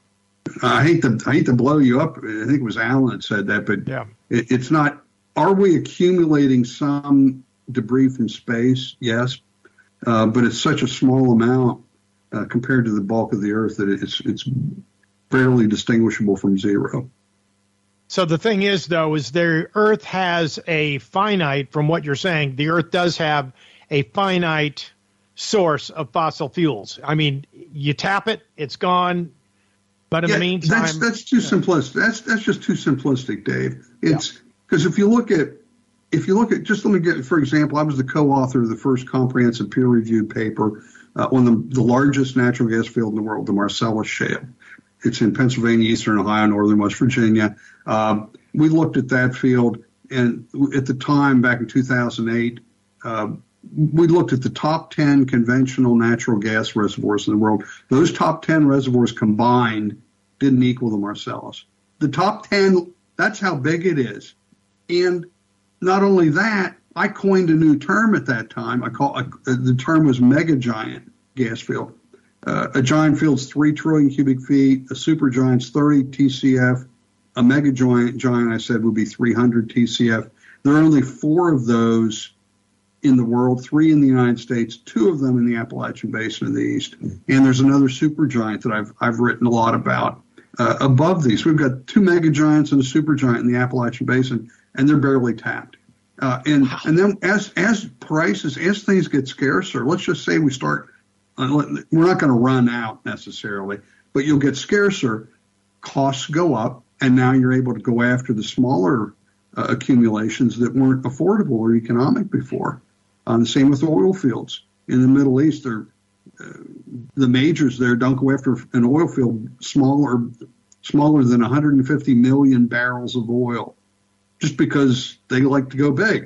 I hate to I hate to blow you up. I think it was Alan that said that, but yeah. it, it's not. Are we accumulating some debris from space? Yes, uh, but it's such a small amount uh, compared to the bulk of the Earth that it's it's barely distinguishable from zero. So the thing is, though, is the Earth has a finite, from what you're saying, the Earth does have a finite source of fossil fuels. I mean, you tap it, it's gone. But in yeah, the meantime, that's that's too yeah. simplistic. That's that's just too simplistic, Dave. It's because yeah. if you look at if you look at just let me get for example, I was the co-author of the first comprehensive peer-reviewed paper uh, on the, the largest natural gas field in the world, the Marcellus Shale. It's in Pennsylvania, Eastern Ohio, Northern West Virginia. Um, we looked at that field, and at the time, back in two thousand eight, uh, we looked at the top ten conventional natural gas reservoirs in the world. Those top ten reservoirs combined didn't equal the Marcellus. The top ten, that's how big it is. And not only that, I coined a new term at that time. I call uh, the term was mega giant gas field. Uh, a giant field's three trillion cubic feet. A supergiant's thirty T C F. A mega giant, giant, I said, would be three hundred T C F. There are only four of those in the world, three in the United States, two of them in the Appalachian Basin in the East. And there's another supergiant that I've I've written a lot about uh, above these. We've got two mega giants and a supergiant in the Appalachian Basin, and they're barely tapped. Uh, and wow. and then as as prices, as things get scarcer, let's just say we start. We're not going to run out necessarily, but you'll get scarcer. Costs go up, and now you're able to go after the smaller uh, accumulations that weren't affordable or economic before. Um, the same with oil fields in the Middle East. They're, uh, the majors there don't go after an oil field smaller, smaller than one hundred fifty million barrels of oil, just because they like to go big.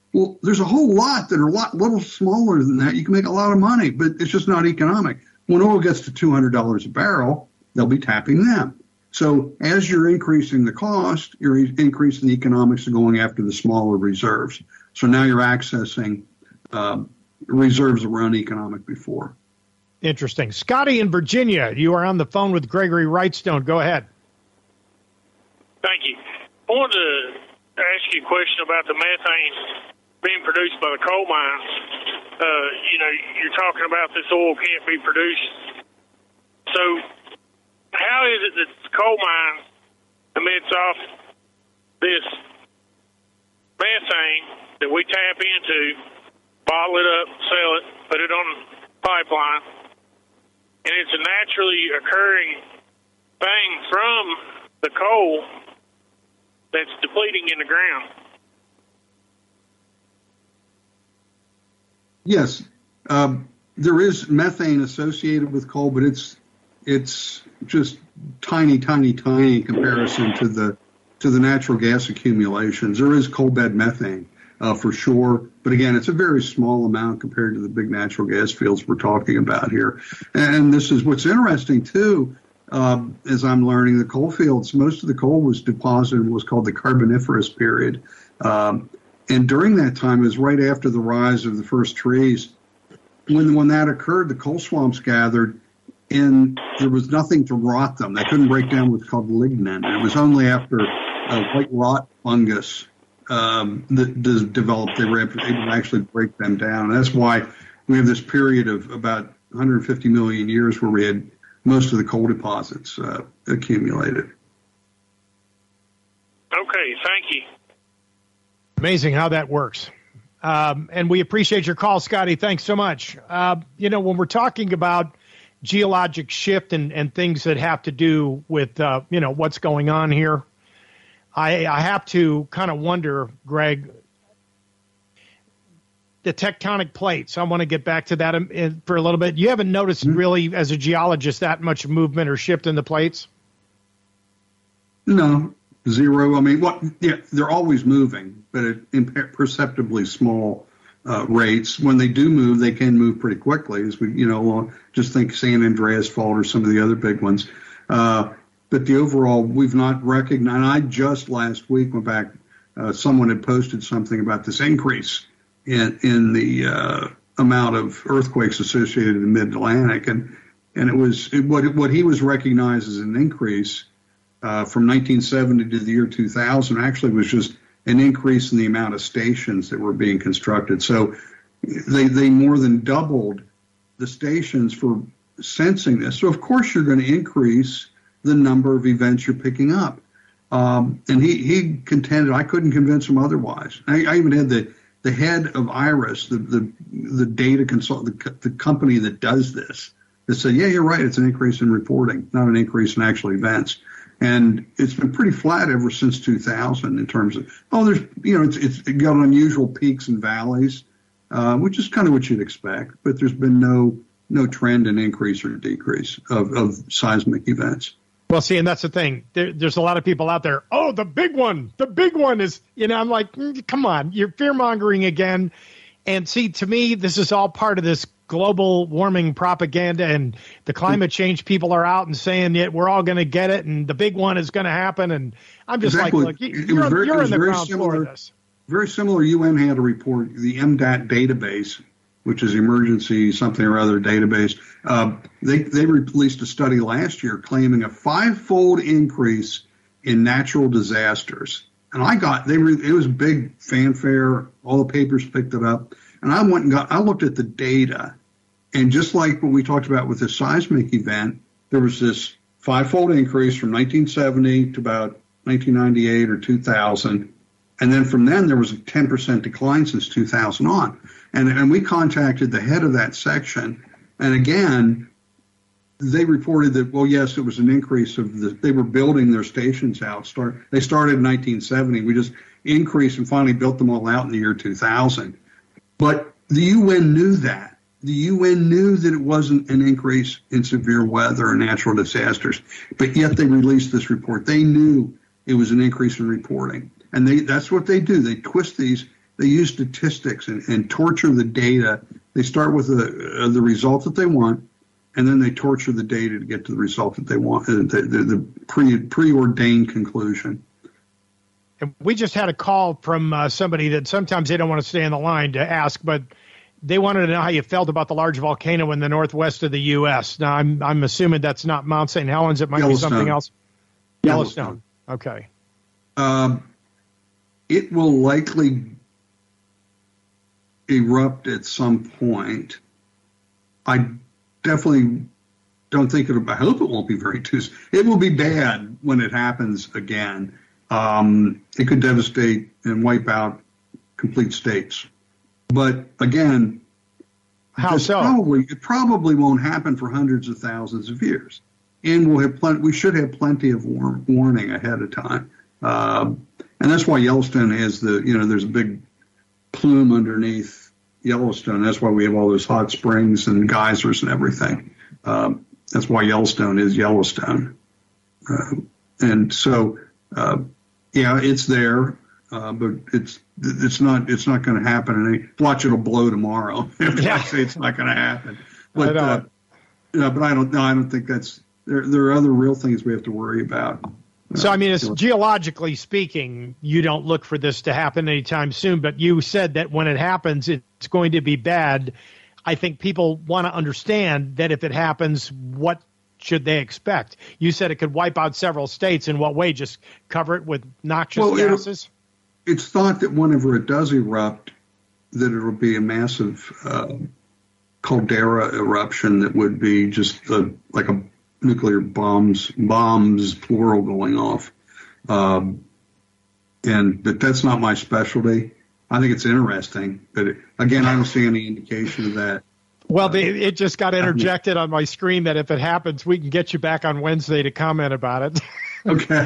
Well, there's a whole lot that are a lot little smaller than that. You can make a lot of money, but it's just not economic. When oil gets to two hundred dollars a barrel, they'll be tapping them. So as you're increasing the cost, you're increasing the economics of going after the smaller reserves. So now you're accessing uh, reserves that were uneconomic before. Interesting. Scotty in Virginia, you are on the phone with Gregory Wrightstone. Go ahead. Thank you. I wanted to ask you a question about the methane being produced by the coal mines. Uh, you know, you're talking about this oil can't be produced. So how is it that the coal mine emits off this methane that we tap into, bottle it up, sell it, put it on a pipeline, and it's a naturally occurring thing from the coal that's depleting in the ground? Yes, um, there is methane associated with coal, but it's it's just tiny, tiny, tiny in comparison to the to the natural gas accumulations. There is coal bed methane uh, for sure, but again, it's a very small amount compared to the big natural gas fields we're talking about here. And this is what's interesting too. Uh, as I'm learning, the coal fields, most of the coal was deposited in what's called the Carboniferous period. Um, And during that time, it was right after the rise of the first trees. When when that occurred, the coal swamps gathered, and there was nothing to rot them. They couldn't break down what's called lignin. And it was only after uh, white rot fungus um, that developed they were able to actually break them down. And that's why we have this period of about one hundred fifty million years where we had most of the coal deposits uh, accumulated. Okay, thank you. Amazing how that works. Um, and we appreciate your call, Scotty. Thanks so much. Uh, you know, when we're talking about geologic shift and, and things that have to do with, uh, you know, what's going on here, I, I have to kind of wonder, Greg, the tectonic plates. I want to get back to that in, in, for a little bit. You haven't noticed mm-hmm. really, as a geologist, that much movement or shift in the plates? No. Zero. I mean, what? Yeah, they're always moving, but at imperceptibly small uh, rates. When they do move, they can move pretty quickly. As we, you know, just think San Andreas Fault or some of the other big ones. Uh, but the overall, we've not recognized. I just last week went back. Uh, someone had posted something about this increase in in the uh, amount of earthquakes associated in the Mid-Atlantic, and and it was it, what what he was recognized as an increase. Uh, from nineteen seventy to the year two thousand actually was just an increase in the amount of stations that were being constructed. So they they more than doubled the stations for sensing this. So of course you're going to increase the number of events you're picking up. Um, and he, he contended, I couldn't convince him otherwise. I, I even had the, the head of IRIS, the the, the data consult, the, the company that does this, that said, yeah, you're right, it's an increase in reporting, not an increase in actual events. And it's been pretty flat ever since two thousand in terms of, oh, there's, you know, it's, it's got unusual peaks and valleys, uh, which is kind of what you'd expect. But there's been no no trend in increase or decrease of, of seismic events. Well, see, and that's the thing. There, there's a lot of people out there, oh, the big one, the big one is, you know, I'm like, mm, come on, you're fear-mongering again. And see, to me, this is all part of this global warming propaganda, and the climate change people are out and saying that we're all going to get it and the big one is going to happen. And I'm just exactly. like, look, you're, very, you're in the ground similar, floor of this. Very similar. U N had a report, the M D A T database, which is emergency something or other database. Uh, they, they released a study last year claiming a five-fold increase in natural disasters. And I got, they were, it was big fanfare. All the papers picked it up. And I went and got, I looked at the data. And just like what we talked about with the seismic event, there was this five-fold increase from nineteen seventy to about nineteen ninety-eight or two thousand. And then from then, there was a ten percent decline since two thousand on. And, and we contacted the head of that section. And again, they reported that, well, yes, it was an increase of the, they were building their stations out. Start, they started in nineteen seventy. We just increased and finally built them all out in the year two thousand. But the U N knew that. The U N knew that it wasn't an increase in severe weather or natural disasters, but yet they released this report. They knew it was an increase in reporting. And they, that's what they do. They twist these. they use statistics and, and torture the data. They start with the uh, the result that they want, and then they torture the data to get to the result that they want, uh, the, the, the pre preordained conclusion. And we just had a call from uh, somebody that sometimes they don't want to stay on the line to ask, but they wanted to know how you felt about the large volcano in the northwest of the U S. Now, I'm I'm assuming that's not Mount Saint Helens. It might be something else. Yellowstone. Yellowstone. Okay. Um, it will likely erupt at some point. I definitely don't think it'll. I hope it won't be very too. It will be bad when it happens again. Um, it could devastate and wipe out complete states. But again, how so? Probably, it probably won't happen for hundreds of thousands of years, and we'll have plenty. We should have plenty of war- warning ahead of time, um, and that's why Yellowstone has the. You know, there's a big plume underneath Yellowstone. That's why we have all those hot springs and geysers and everything. Um, that's why Yellowstone is Yellowstone, uh, and so. Uh, Yeah, it's there, uh, but it's it's not it's not going to happen. And watch, it'll blow tomorrow. If I say it's not going to happen, but I uh, yeah, but I don't. No, I don't think that's. There there are other real things we have to worry about. So I mean, it's, geologically speaking, you don't look for this to happen anytime soon. But you said that when it happens, it's going to be bad. I think people want to understand that if it happens, what should they expect? You said it could wipe out several states. In what way? Just cover it with noxious well, gases? It's thought that whenever it does erupt, that it'll be a massive uh, caldera eruption that would be just a, like a nuclear bombs, bombs plural going off. Um, and but that's not my specialty. I think it's interesting, but it, again, I don't see any indication of that. Well, they, it just got interjected on my screen that if it happens, we can get you back on Wednesday to comment about it. Okay.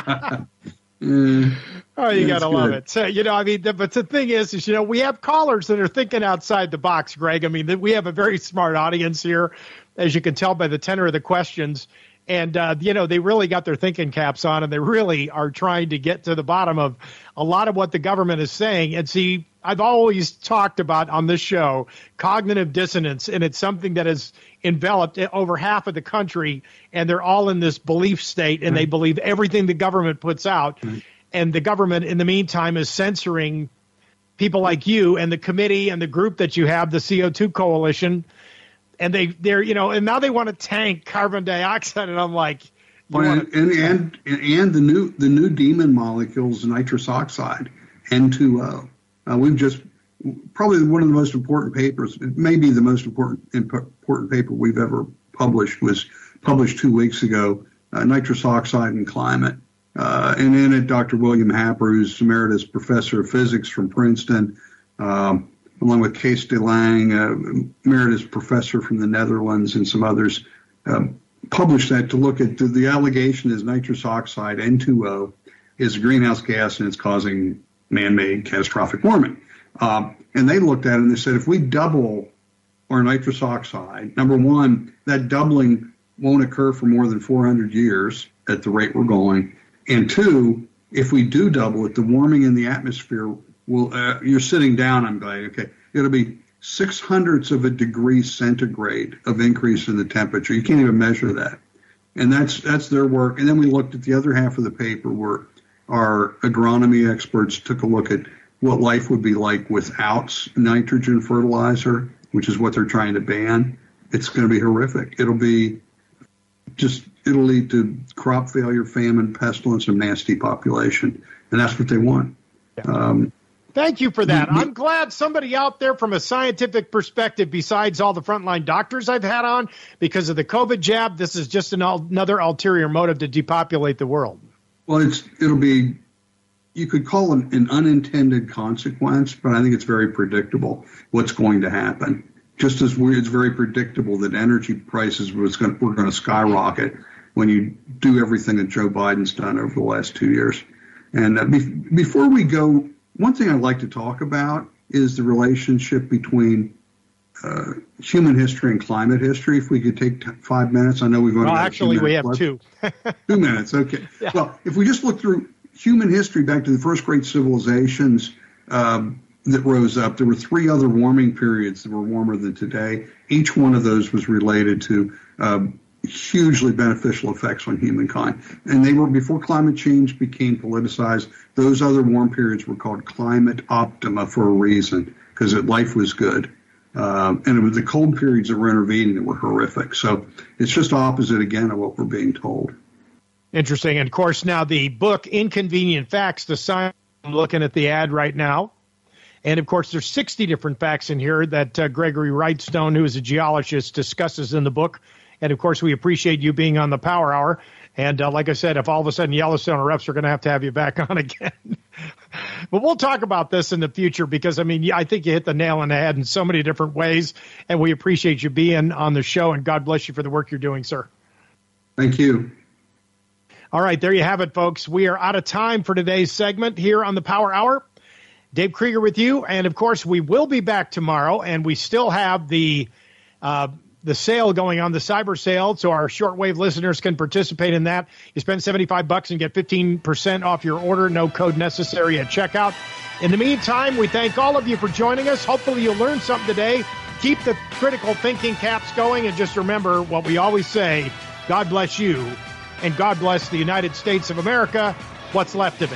mm, oh, you got to love it. So, you know, I mean, the, but the thing is, is, you know, we have callers that are thinking outside the box, Greg. I mean, we have a very smart audience here, as you can tell by the tenor of the questions. And, uh, you know, they really got their thinking caps on, and they really are trying to get to the bottom of a lot of what the government is saying. And see, I've always talked about on this show cognitive dissonance, and it's something that has enveloped over half of the country, and they're all in this belief state, and mm-hmm. they believe everything the government puts out. Mm-hmm. And the government, in the meantime, is censoring people like you and the committee and the group that you have, the C O two Coalition. And they, they're, you know, and now they want to tank carbon dioxide, and I'm like, well, wanna- and, and and and the new the new demon molecules, nitrous oxide, N two O. Uh, we've just probably one of the most important papers, maybe the most important important paper we've ever published was published two weeks ago, uh, nitrous oxide and climate. Uh, and in it, Doctor William Happer, who's emeritus professor of physics from Princeton, um, along with Kees de Lang, uh, emeritus professor from the Netherlands, and some others, uh, published that to look at the, the allegation is nitrous oxide, N two O, is a greenhouse gas and it's causing man-made catastrophic warming. Um, and they looked at it and they said, if we double our nitrous oxide, number one, that doubling won't occur for more than four hundred years at the rate we're going. And two, if we do double it, the warming in the atmosphere will, uh, you're sitting down, I'm glad, okay, it'll be six hundredths of a degree centigrade of increase in the temperature. You can't even measure that. And that's that's their work. And then we looked at the other half of the paper where our agronomy experts took a look at what life would be like without nitrogen fertilizer, which is what they're trying to ban. It's going to be horrific. It'll be just, it'll lead to crop failure, famine, pestilence, and nasty population. And that's what they want. Yeah. Um, Thank you for that. I'm glad somebody out there from a scientific perspective, besides all the frontline doctors I've had on, because of the COVID jab, this is just an, another ulterior motive to depopulate the world. Well, it's it'll be, you could call it an unintended consequence, but I think it's very predictable what's going to happen. Just as we, it's very predictable that energy prices was going, were going to skyrocket when you do everything that Joe Biden's done over the last two years. And uh, be, before we go, one thing I'd like to talk about is the relationship between uh, human history and climate history. If we could take t- five minutes, I know we've only well, got actually we have left. two. two minutes, okay. Yeah. Well, if we just look through human history back to the first great civilizations, um, that rose up. There were three other warming periods that were warmer than today. Each one of those was related to uh, hugely beneficial effects on humankind. And they were, before climate change became politicized, those other warm periods were called climate optima for a reason, because life was good. Um, and it was the cold periods that were intervening that were horrific. So it's just opposite, again, of what we're being told. Interesting. And, of course, now the book, Inconvenient Facts, the science, I'm looking at the ad right now. And, of course, there's sixty different facts in here that uh, Gregory Wrightstone, who is a geologist, discusses in the book. And, of course, we appreciate you being on the Power Hour. And uh, like I said, if all of a sudden Yellowstone erupts, we're going to have to have you back on again. But we'll talk about this in the future because, I mean, I think you hit the nail on the head in so many different ways. And we appreciate you being on the show. And God bless you for the work you're doing, sir. Thank you. All right, there you have it, folks. We are out of time for today's segment here on the Power Hour. Dave Krieger with you. And, of course, we will be back tomorrow. And we still have the uh, the sale going on, the cyber sale, so our shortwave listeners can participate in that. You spend seventy-five bucks and get fifteen percent off your order. No code necessary at checkout. In the meantime, we thank all of you for joining us. Hopefully you learned something today. Keep the critical thinking caps going. And just remember what we always say, God bless you. And God bless the United States of America, what's left of it.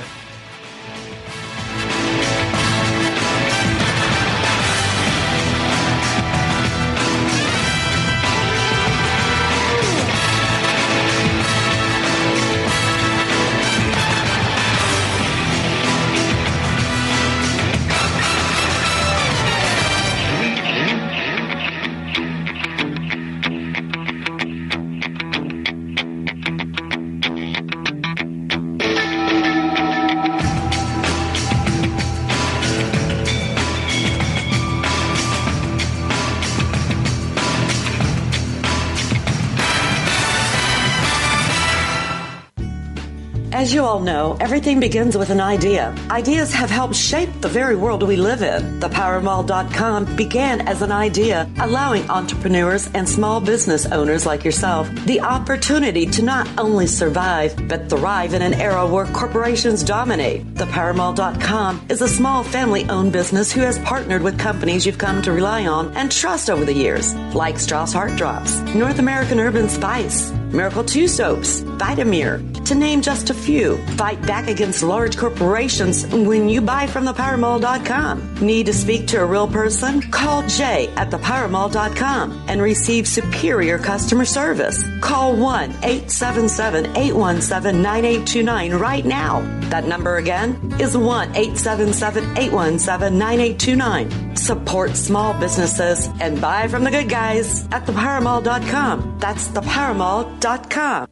As you all know, everything begins with an idea. Ideas have helped shape the very world we live in. The power mall dot com began as an idea, allowing entrepreneurs and small business owners like yourself the opportunity to not only survive, but thrive in an era where corporations dominate. The power mall dot com is a small family-owned business who has partnered with companies you've come to rely on and trust over the years, like Strauss Heart Drops, North American Urban Spice, Miracle two Soaps, Vitamir, to name just a few. Fight back against large corporations when you buy from the power mall dot com. Need to speak to a real person? Call Jay at the power mall dot com and receive superior customer service. Call one eight seven seven, eight one seven, nine eight two nine right now. That number again is one eight seven seven, eight one seven, nine eight two nine. Support small businesses and buy from the good guys at the power mall dot com. That's the power mall dot com.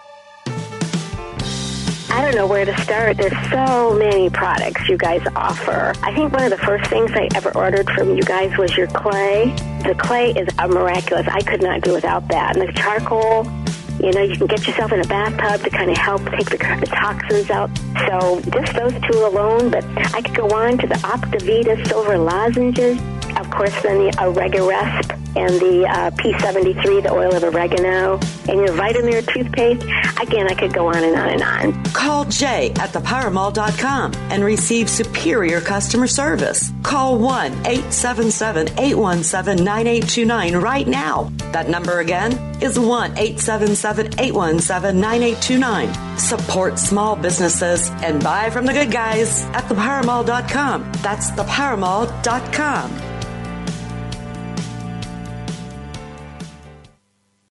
I don't know where to start. There's so many products you guys offer. I think one of the first things I ever ordered from you guys was your clay. The clay is a miraculous. I could not do without that. And the charcoal, you know, you can get yourself in a bathtub to kind of help take the, the toxins out. So just those two alone, but I could go on to the Optivita silver lozenges. Of course, then the Oregaresp and the uh, P seventy-three, the oil of oregano, and your Vitamir toothpaste. Again, I could go on and on and on. Call Jay at the power mall dot com and receive superior customer service. Call one eight seven seven, eight one seven, nine eight two nine right now. That number again is one eight seven seven, eight one seven, nine eight two nine. Support small businesses and buy from the good guys at the power mall dot com. That's the power mall dot com.